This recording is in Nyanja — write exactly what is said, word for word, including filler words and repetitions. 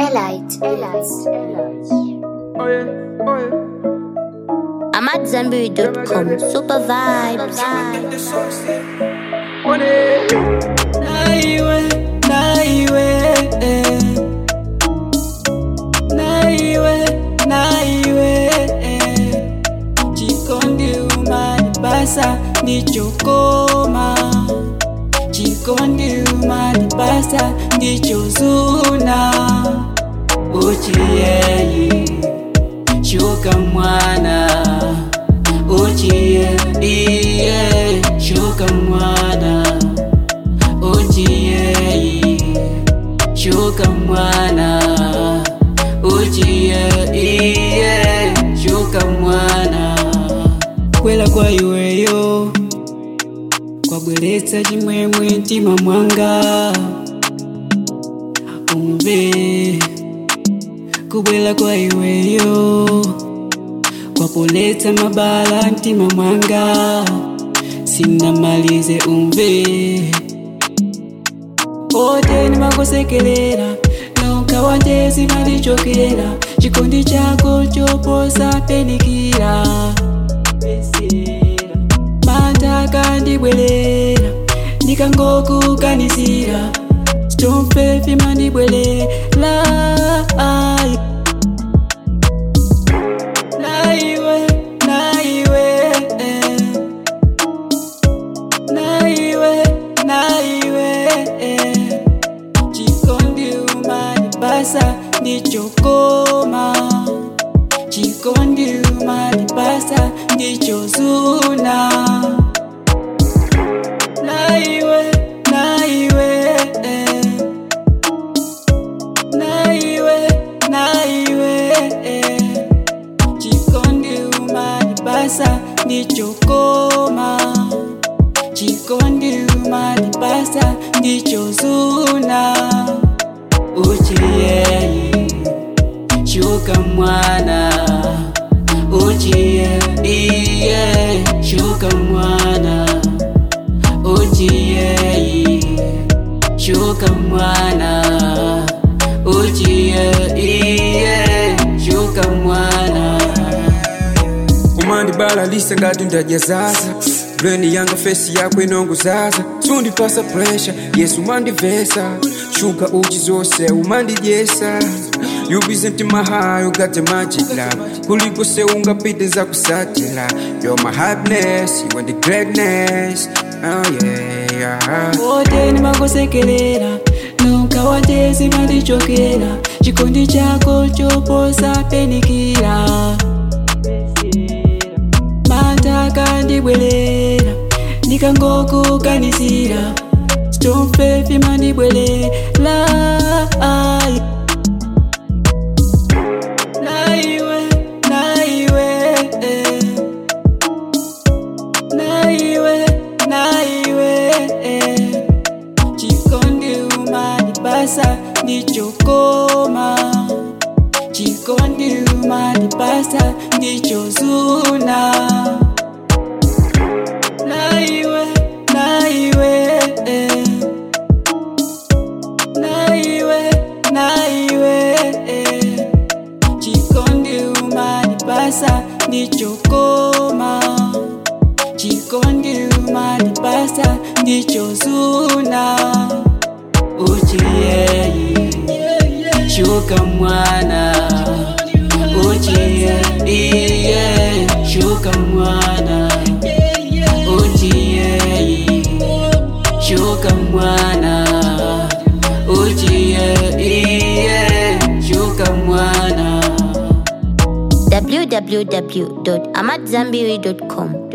Elite. I'm at Zambiri dot com. Super vibes. Naiwe, naiwe, naiwe, naiwe. Chikondi umani basa ndichokoma. Chikondi umani basa ndichozuna. Uchiyeyi, shuka mwana. Uchiye, iye, shuka mwana. Uchiye, shuka mwana. Uchiye, iye, shuka mwana. Kwela kwa iweyo, kwa bweletsa chimwemwe ntima mwanga. Umve, kubwela kwa iweyo, kwa poleta mabala ntima mwanga. Sinamalize umve. Ote ni makosekelera, nonka wandezi manichokera. Chikondi chako choposa penikira. Mataka ndibwelera, nikangoku kanisira. Stompe fima ndibwelela. Naiwe, naiwe, naiwe, naiwe. Chikondi umani basa ndichokoma. Chikondi umani basa ndichozuna. Naiwe, naiwe, naiwe, naiwe. Chikondi umani basa ndichokoma. Chikondi umani basa ndichozuna. Uchiyeyi, shuka mwana. Uchiye, iye, shuka mwana. Uchiye, shuka mwana. Uchiye, iye, shuka mwana. Umandi bala lisa ngati ndajazaza. Brain yanga face yako inongo zaza. Sundi pasa pressure, yes umandi vesa. Shuka uchi zose umandi jesa. You present my heart, you got the magic love. Kuliko se unga pite za kusatila. You're my happiness, you want the greatness. Oh yeah, yeah. Ote ni makosekelera, nonka wandezi manichokera. Chikondi chako choposa penikira. Mataka ndibwelera, nikangoku kanisira. Stompe fima ndibwelela. Naiwe, naiwe, naiwe, naiwe. Chikondi umani basa ndichokoma. Chikondi umani basa ndichozuna. Naiwe, naiwe, naiwe, naiwe. Chikondi umani basa ndichokoma. Chikondi umani basa ndichozuna. Uchiyeyi, shuka mwana. Uchiye, iye, shuka mwana. Uchiye, shuka mwana. Uchiye, iye, shuka mwana. w w w dot amat zambiri dot com